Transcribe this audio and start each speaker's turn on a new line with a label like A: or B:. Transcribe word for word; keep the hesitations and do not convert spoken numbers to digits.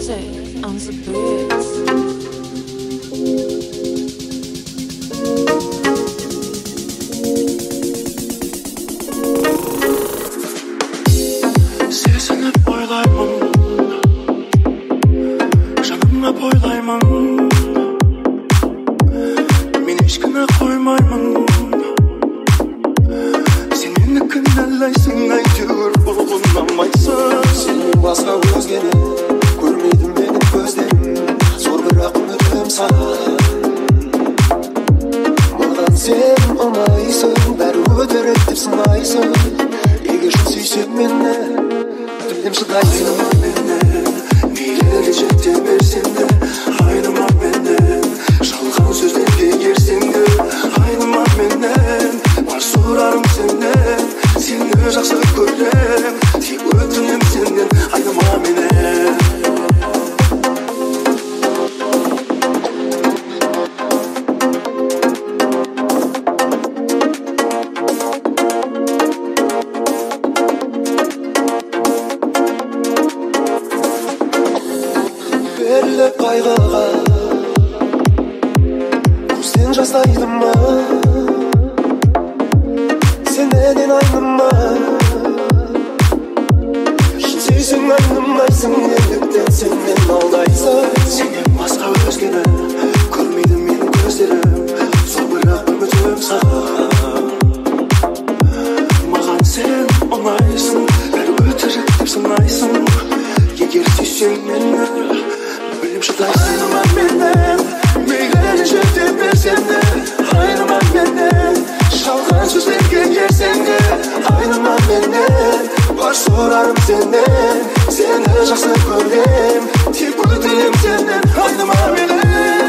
A: desert on the breeze.
B: Сезініп ойлаймын, жаныма бойлаймын, мен ешкіні қоймаймын. Сен мені кінәлайсың, әйтеуір бұл ұнамайсың.
C: Сенен басқа өзгені көрмейдім менің көздерім, зор бірақ үмітім саған. Маған сен ұнайсың, бәрі өтірік деп сынайсың. Егер шын сүйсең мені, білем шыдайсың.
B: Айныма менен, мейлі жете берсең де, айныма менен, жалған сөздерге ерсең де, айныма менен, бар сұрарым сенен, сені жақсы көрем, тек өтінем сенен, айныма менен.
C: Белі қайғыға көзден жасайды ма, сенен айныма. Шын сүйсең айнымайсың, неліктен сен мен алдайсың.
B: Сенен басқа өзгені көрмейді менің көздерім, сол бірақ үмітім саған. Маған сен ұнайсың, бәрі өтірік деп сынайсың. Егер сүйсең мені, білем шыдайсың. Айныма менен, мейлі жете берсең де, айныма менен, жалған сөздерге ерсең де, айныма менен, бар сұрарым сенен, сені жақсы көрем, тек өтінем сенен, айныма менен.